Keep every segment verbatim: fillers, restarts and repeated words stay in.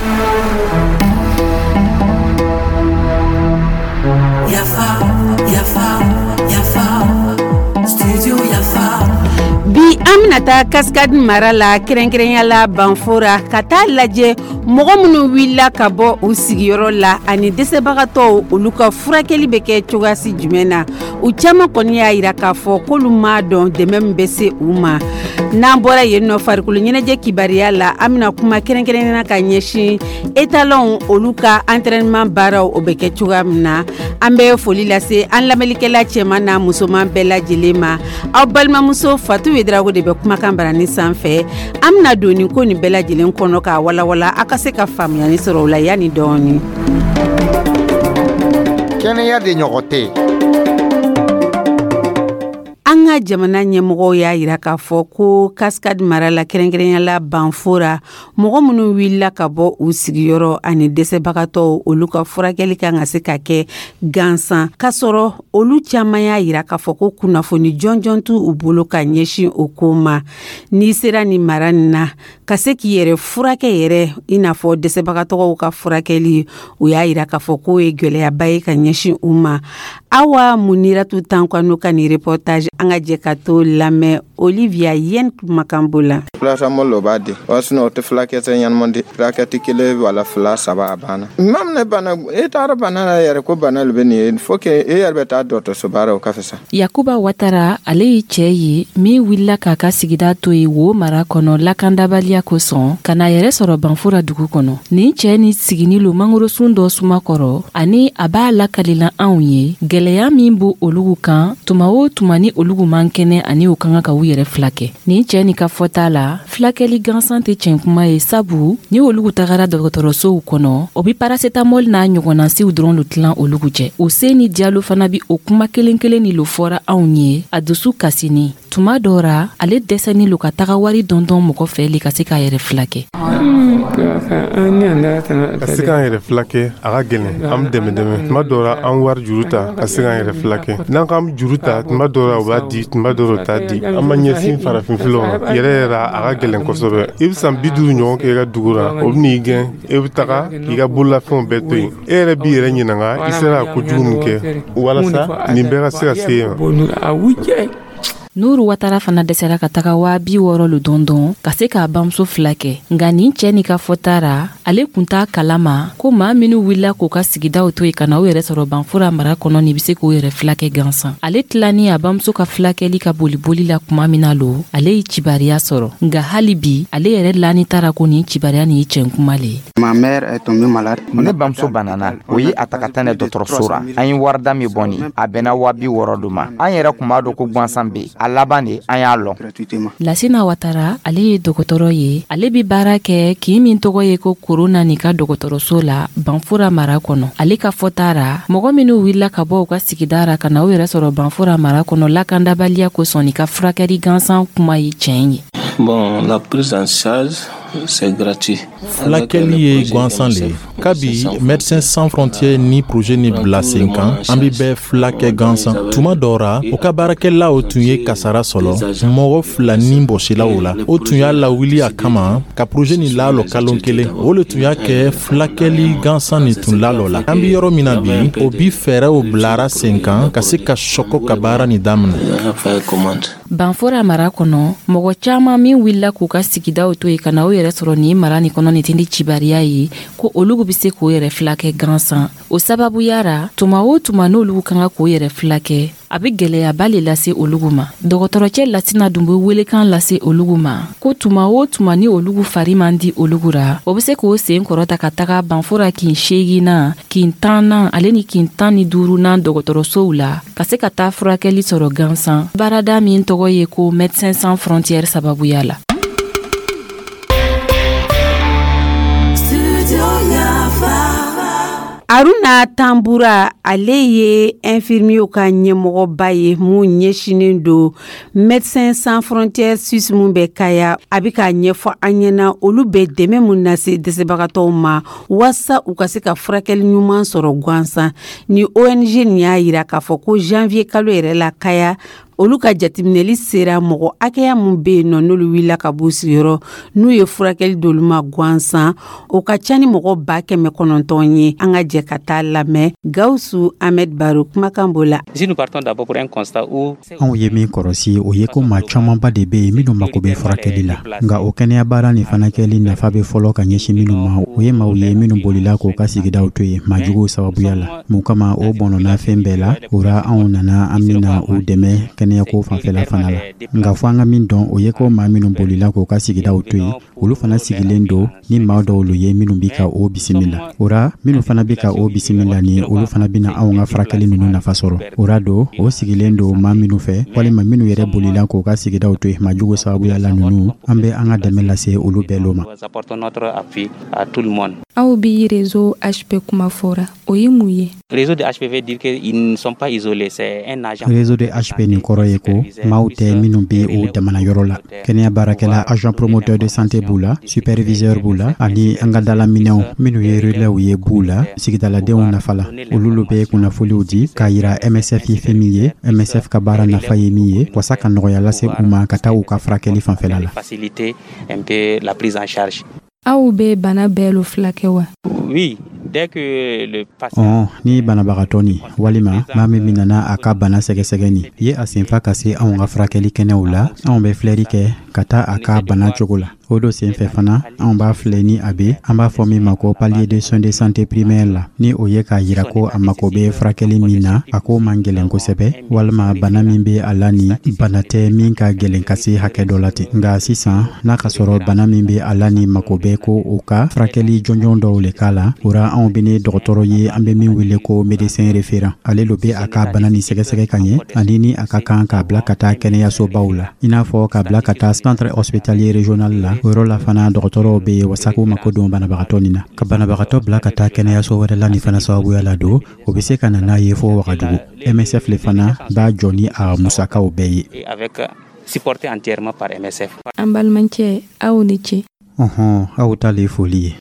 Yafa, Yafa, Yafa, Studio Yafa. Bi Aminata Cascade mara la kɛrɛnkɛrɛnya la Banfora ka taa lajɛ mɔgɔ minnu wulila ka bɔ u sigiyɔrɔ la ani dɛsɛbagatɔw olu ka furakɛli bɛ kɛ cogoyasi jumɛn na u caman kɔni y'a jira k'a fɔ k'olu m'a dɔn dɛmɛ min bɛ se u ma n'an bɔra yen nɔ farikolo ɲɛnajɛ kibariya la an bɛna kuma kɛrɛnkɛrɛnya ka ɲɛsin étalons olu ka entraînement baaraw o bɛ kɛ cogoya min na an bɛ foli lase an lamɛnnikɛla cɛman n'a musoman bɛɛ lajɛlen ma aw balimamuso Fatu Wedrago de bɛ kumakan barani sanfɛ an bɛna don nin ko nin bɛɛ lajɛlen kɔnɔ k'a walawala a ka se ka faamuyali sɔrɔ o la yanni dɔɔni. Kɛnɛya de ɲɔgɔn tɛ. An ka jamana ɲɛmɔgɔw y'a jira k'a fɔ ko Cascade mara la kɛrɛnkɛrɛnya la Banfora mɔgɔ minnu wulila ka bɔ u sigiyɔrɔ ani dɛsɛbagatɔw olu ka furakɛli kan ka se ka kɛ gansan k'a sɔrɔ olu caman y'a jira k'a fɔ ko kunnafoni jɔnjɔn t'u u bolo ka ɲɛsin o ko ma n'i sera nin mara nin na ka se k'i yɛrɛ furakɛ yɛrɛ i n'a fɔ dɛsɛbagatɔw ka furakɛli u y'a jira k'a fɔ k'o ye gɛlɛyaba ye ka ɲɛsin u ma. Awa Muniratu Tankwa ka ni reportage an ka jɛ ka to lamɛn Olivia Yen kumakan b'o la. Paracetamol lo b'a di wa sinon o tɛ furakɛkisɛ ɲɛnama di furakɛkisɛ kelen wala fila saba a banna maa min bana e taara bana la yɛrɛ ko bana de bɛ nin ye il faut que e yɛrɛ bɛ taa dɔgɔtɔrɔso baara o ka fisa. Yakuba Watara ale ye cɛ ye min wulila k'a ka sigida to ye wo mara kɔnɔ lakandabaliya kosɔn ka na yɛrɛ sɔrɔ Banfora dugu kɔnɔ nin cɛ ni sigini lo mangorosun dɔ suma kɔrɔ ani a b'a lakalila anw ye gɛlɛya min b'o olugu kan tuma o tuma ni olugu man kɛnɛ ani o kan ka u yɛrɛ filakɛ nin cɛ ni ka fɔta la filakɛli gansan tɛ cɛn kuma ye sabu ni olugu tagara dɔgɔtɔrɔsow kɔnɔ o bi paracetamol n'a ɲɔgɔnnasiw dɔrɔn lo tilan olugu cɛ o se ni Diallo fana bi o kuma kelen kelen ni lo fɔra anw ye a dusu kasini tuma dɔra ale dɛsɛni lo ka taga wari dɔndɔn mɔgɔ fɛ li ka se k'a yɛrɛ filakɛ. Ka se k'an yɛrɛ filakɛ a ka gɛlɛn an dɛmɛ dɛmɛ tuma dɔra an wari juru ta ka se k'an yɛrɛ filakɛ n'an k'an juru ta tuma dɔra u b'a di tuma dɔra o t'a di an ma ɲɛsin farafinfilaw ma yɛrɛ yɛrɛ a ka gɛlɛn kosɛbɛ i bɛ san bi duuru ɲɔgɔn kɛ i ka dugu la o bɛ n'i gɛn i bɛ taga k'i ka bololafɛnw bɛɛ to yen e yɛrɛ b'i yɛrɛ ɲininka i sera ka kojugu min kɛ walasa nin bɛɛ ka se ka se yen ma. Nuru Watara fana dɛsɛra ka taga waa bi wɔɔrɔ lo dɔndɔn ka se k'a bamuso filakɛ nka nin cɛ ni ka fɔtara ale kun t'a kalama ko maa minnu wulila k'u ka sigidaw to yen ka na u yɛrɛ sɔrɔ Banfora mara kɔnɔ ni bɛ se k'u yɛrɛ filakɛ gansan ale tilani a bamuso ka filakɛli ka boliboli la kuma min na lo ale ye cibariya sɔrɔ nka hali bi ale yɛrɛ lani tara ko nin cibariya ni ye cɛn kuma le ye. Ne bamuso banana o ye a taga taa ne dɔgɔtɔrɔso la an ye warida min bɔ nin a bɛnna waa bi wɔɔrɔ do ma an yɛrɛ kun b'a dɔn ko gansan bɛ a laban de an y'a lɔn. Lasina Watara ale ye dɔgɔtɔrɔ ye ale bi baara kɛ k'i min tɔgɔ ye ko Corona ni ka dɔgɔtɔrɔso la Banfora mara kɔnɔ ale ka fɔtara mɔgɔ minnu wulila ka bɔ u ka sigida ra ka na u yɛrɛ sɔrɔ Banfora mara kɔnɔ lakandabaliya kosɔn ni ka furakɛli gansan kuma ye tiɲɛ ye. Bon, la prise en charge, c'est gratuit. Fulakɛli ye gansan le ye kabi Médecins Sans Frontières ni projet ni bila sen kan an bi bɛɛ fulakɛ gansan tuma dɔra o ka baarakɛlaw tun ye kasara sɔrɔ mɔgɔ fila ni bɔsila o la o tun y'a lawuli a kama ka projet ni lalɔ kalon kelen o le tun y'a kɛ fulakɛli gansan ni tun lalɔ la an bi yɔrɔ min na bi o bi fɛɛrɛw bilara sen kan ka se ka sɔkɔ ka baara ni daminɛ. Banfora mara kɔnɔ mɔgɔ caman min wulila k'u ka sigidaw to yen ka na u yɛrɛ sɔrɔ nin mara ni kɔnɔ ni tindi cibariya ye ko olugu bi se k'o yɛrɛ filakɛ gansan o sababu yara tuma o tuma n'olugu kan ka k'o yɛrɛ filakɛ a bi gɛlɛyaba le lase olugu ma dɔgɔtɔrɔcɛ Lasina dun bɛ welekan lase olugu ma ko tuma o tuma ni olugu fari man di olugu ra o bi se k'o sen kɔrɔta ka taga Banfora kin seegina kin tanna ale ni kin tan ni duurunan dɔgɔtɔrɔsow la ka se ka taa furakɛli sɔrɔ gansan baarada min tɔgɔ ye ko Médecins Sans Frontières sababuya la. Aruna Tambura ale ye infirmier ka ɲɛmɔgɔba ye mun ɲɛsinen do Médecins Sans Frontières Suisse mun bɛ Kaya a bɛ k'a ɲɛfɔ an ɲɛna olu bɛ dɛmɛ mun lase dɛsɛbagatɔw ma wasa u ka se ka furakɛli ɲuman sɔrɔ gansan ni O N G nin y'a jira k'a fɔ ko janvier kalo yɛrɛ la Kaya olu ka jatiminɛli sera mɔgɔ hakɛya mun be yen nɔ n'olu wulila ka b'u sigiyɔrɔ n'u ye furakɛli d'olu ma gwansan o ka ca ni mɔgɔ ba kɛmɛ kɔnɔntɔn ye. An ka jɛ ka taa lamɛn Gawusu Ahmed Baro kumakan b'o la. Anw ye min kɔrɔsi o ye ko maa camanba de be yen minnu mako bɛ furakɛli la, nka o kɛnɛya baara nin fana kɛli nafa bɛ fɔlɔ ka ɲɛsin minnu ma o ye maaw ye minnu bolila k'o ka sigidaw to yen maajuguw sababuya la. Mun kama o bɔnɔna fɛn bɛɛ la ora anw nana an bɛna u dɛmɛ kɛnɛyako fanfɛla fana la. Nka fɔ an ka min dɔn o ye ko maa minnu bolila k'o ka sigidaw to yen olu fana sigilen don ni maa dɔw ye minnu bi ka o bisimila. Ora minnu fana bi ka o bisimila ni olu fana bina anw ka furakɛli ninnu nafa sɔrɔ. Ora do o sigilen don maa minnu fɛ walima minnu yɛrɛ bolila k'o ka sigidaw to yen maajugu sababuya la ninnu an bɛ an ka dɛmɛ lase olu bɛɛ lo ma. Aw bi réseau H P kuma fɔra o ye mun ye? Réseau de H P V dire que ils ne sont pas isolés, c'est un agent. Réseau de H P nin kɔrɔ ye ko maaw tɛ minnu be o damana yɔrɔ la. Kɛnɛya baarakɛla agent promoteur de santé b'u la, superviseur b'u la ani an ka dalaminɛw minnu ye relais ye b'u la, sigidaladenw nafa la. Olu bɛ kunnafoliw di k'a yira M S F ye fɛn min ye, M S F ka baara nafa ye min ye, wasa ka nɔgɔya lase u ma ka taa u ka furakɛli fanfɛla la. Faciliter un peu la prise en charge. Aw be bana bɛɛ lo fila kɛ wa? Oui. Dès que le patient oh, ni banabagatɔ ni walima maa min nana a ka bana sɛgɛsɛgɛ ni ye a senfa ka se anw ka furakɛli kɛnɛw la anw bɛ filɛri kɛ ka taa a ka bana cogo la. O do senfɛ fana anw b'a filɛ ni a be an b'a fɔ min ma ko palier de soins de santé primaire la ni o ye k'a yira ko a mako bɛ furakɛli min na a ko man gɛlɛn kosɛbɛ walima bana min bɛ a la ni bana tɛ min ka gɛlɛn ka se hakɛ dɔ la ten. Nka sisan n'a ka sɔrɔ bana min bɛ a la ni mako bɛ ko o ka furakɛli jɔnjɔn dɔw le k'a la ora anw bɛ ni dɔgɔtɔrɔ ye an bɛ min wele ko médecin référent ale lo bɛ a ka bana ni sɛgɛsɛgɛ ka ɲɛ ani ni a ka kan k'a bila ka taa kɛnɛyasobaw la i n'a fɔ k'a bila ka taa centre hospitalier régional la o yɔrɔ la fana dɔgɔtɔrɔw bɛ wasa k'u mako don banabagatɔ nin na ka banabagatɔ bila ka taa kɛnɛyaso wɛrɛ la nin fana sababuya la don o bɛ se ka na n'a ye fo wagadugu. M S F le fana b'a jɔ ni a musakaw bɛɛ ye. Avec supporté entièrement par M S F. An balimancɛ aw ni ce. Ɔhɔn aw ta le foli ye.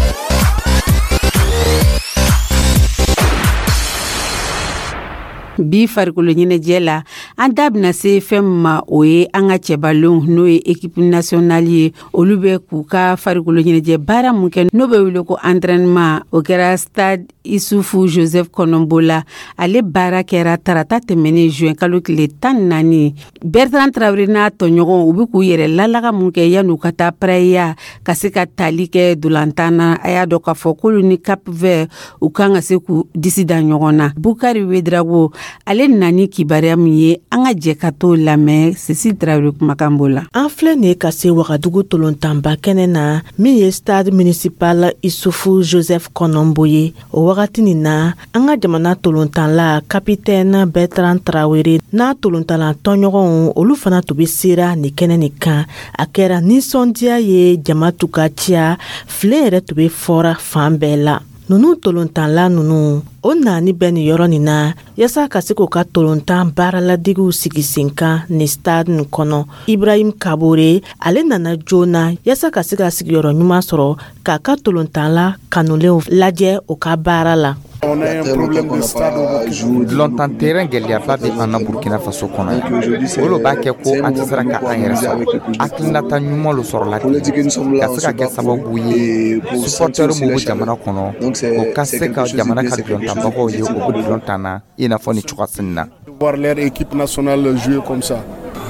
Bi farikolo ɲɛnajɛ la an da bɛna se fɛn ma o ye an ka cɛbalenw n'o ye équipe nationale ye olu bɛ k'u ka farikolo ɲɛnajɛ baara mun kɛ n'o bɛ wele ko entraînement o kɛra stade Isufu Joseph Kɔnɔnbo la ale baara kɛra tarata tɛmɛnen juin kalo tile tan ni naani Bertrand Traoré n'a tɔɲɔgɔn u bɛ k'u yɛrɛ lalaga mun kɛ yan'u ka taa pareya ka se ka tali kɛ dolantan na a y'a dɔn k'a fɔ k'olu ni Cap Vert u kan ka se k'u disi da ɲɔgɔn na. Bukari Wedrago ale nani kibaruya min ye an ka jɛ ka t'o lamɛn Cécile Traoré kumakan b'o la. An filɛ nin ka se Wagadugu tolontanba kɛnɛ na min ye stade municipal Isufu Joseph Kɔnɔnbo ye o wagati nin na an ka jamana tolontanla capitaine Bertrand Traoré n'a tolontanla tɔɲɔgɔnw olu fana tun bɛ sera nin kɛnɛ nin kan a kɛra nisɔndiya ye jama tun ka ciya filen yɛrɛ tun bɛ fɔra fan bɛɛ la. Nunu tolontanla nunu o nani bɛ nin yɔrɔ nin na yasa ka se k'o ka tolontan baaraladigiw sigi sen kan ni stade nin kɔnɔ. Ibrahim Kabore ale nana joona yasa ka se ka sigiyɔrɔ ɲuman sɔrɔ k'a ka tolontanla kanulenw lajɛ o ka baara la. On a un problème de stade au longtemps terrain gɛlɛyaba bɛ an na Burkina Faso kɔnɔ yan olu b'a kɛ ko an tɛ sera ka an yɛrɛ sɔrɔ hakilinata ɲuman lo sɔrɔla ten ka se ka kɛ sababu ye supporters mun bɛ jamana kɔnɔ o ka se ka jamana ka dɔlɔntanbagaw ye o bɛ dɔlɔntan na i n'a fɔ ni cogoya na. Voir leur équipe nationale jouer comme ça.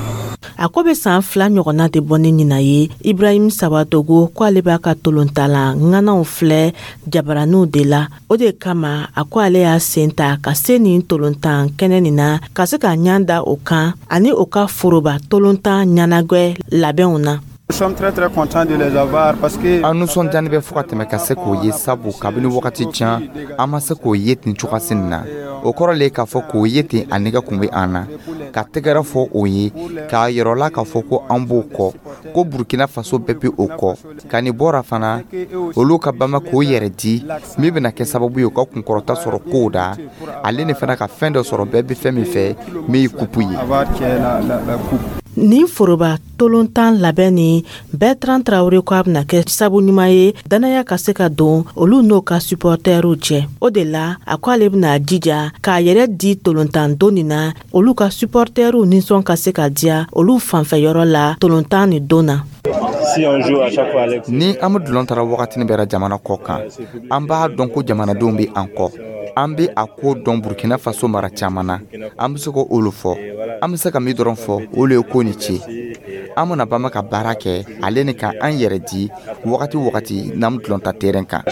A ko bɛ san fila ɲɔgɔnna de bɔ ni ɲina ye Ibrahim Sabadogo ko ale b'a ka tolontala ŋanaw filɛ jabaraniw de la o de kama a ko ale y'a sen ta ka se nin tolontan kɛnɛ nin na ka se ka ɲan da o kan ani o ka foroba tolontan ɲanagwɛ labɛnw na. Nous sommes très très contents de les avoir parce que an nisɔndiyani bɛ fɔ ka tɛmɛ ka se k'o ye sabu kabini wagati jan an ma se k'o ye ten cogoya na o kɔrɔ le k'a fɔ k'o ye ten a nɛgɛ kun bɛ an na ka tɛgɛrɛ fɔ o ye k'a yɔrɔla k'a fɔ ko an b'o kɔ ko Burkina Faso bɛɛ bɛ o kɔ ka ni bɔra fana olu ka bama k'o yɛrɛ di min bɛna kɛ sababu ye o ka kunkɔrɔta sɔrɔ kow da ale ni fana ka fɛn dɔ sɔrɔ bɛɛ bɛ fɛn min fɛ min ye kupu ye. nin foroba tolontan labɛn ni Bertrand Traoré ko a bɛna kɛ sabu ɲuman ye danaya ka se ka don olu n'o ka supportɛrw cɛ. O de la a ko ale bɛna jija k'a yɛrɛ di tolontan don nin na olu ka supportɛrw nisɔn ka se ka diya olu fanfɛyɔrɔ la tolontan ni don na. Ni an bɛ dulon tara wagatini bɛra jamana kɔ kan, an b'a dɔn ko jamanadenw bɛ an kɔ. An bɛ a ko dɔn Burkina Faso mara caman na, an bɛ se ko olu fɔ. An bɛ se ka min dɔrɔn fɔ, olu ye ko ni ce. An bɛna bama ka baara kɛ, ale ni ka an yɛrɛ di wagati wagati n'an dulon ta terrain kan.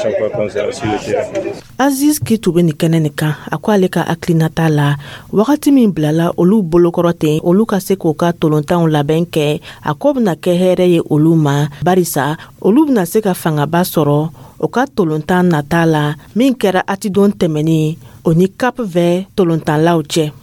Aziz Kitu bɛ nin kɛnɛ nin kan, a ko ale ka hakilinata la wagati min bilala olu bolokɔrɔ ten olu ka se k'u ka tolontanw labɛn kɛ, a ko bɛna kɛ hɛrɛ ye olu ma, barisa olu bɛna se ka fangaba sɔrɔ o ka tolontan nata la min kɛra atidon tɛmɛni o ni Cap Vert tolontanlaw cɛ.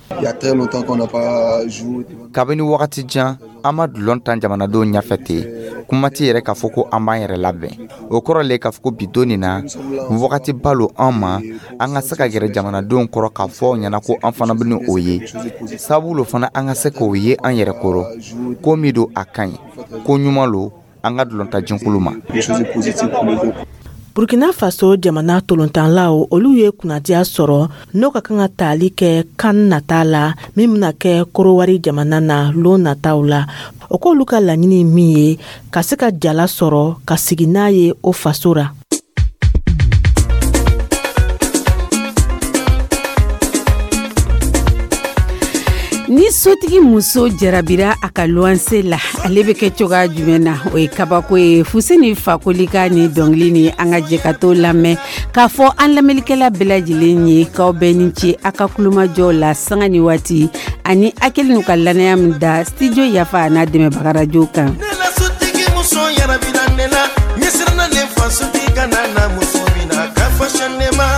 Kabini wagati jan an ma dulon tan jamanadenw ɲafɛ ten, kuma ti yɛrɛ k'a fɔ ko an b'an yɛrɛ labɛn. O kɔrɔ le k'a fɔ ko bi donni na wagati balo an ma an ka se ka gɛrɛ jamanadenw kɔrɔ k'a fɔ ɲɛna ko an fana bɛ ni o ye. Sabu lo fana an ka se k'o ye an yɛrɛ kɔrɔ ko min don a ka ɲi, ko ɲuman lo an ka dulon ta jinkulu ma. Burkina Faso jamana tolontanlaw olu ye kunnadiya sɔrɔ n'o ka kan ka tali kɛ kan nata la min bɛna kɛ Korowari jamana na lon nataw la. O k'olu ka laɲini min ye ka se ka jala sɔrɔ ka sigi n'a ye o faso ra. Ni sotigi muso jarabira a ka luwanse la ale bɛ kɛ cogoya jumɛn na o ye kabako ye. Fuseni Fakolika ni dɔnkili ni an ka jɛ ka t'o lamɛn k'a fɔ an lamɛnnikɛla bɛɛ lajɛlen ye k'aw bɛɛ ni ce a ka kulumajɔ la sanga ni waati ani a kɛlen n'u ka lanaya min da studio Yafa n'a dɛmɛbaga radio kan. Ne la sotigi muso jarabira ne la ɲɛsirana ne fa sotigi kana na muso min na ka fɔ sɛnɛ ma.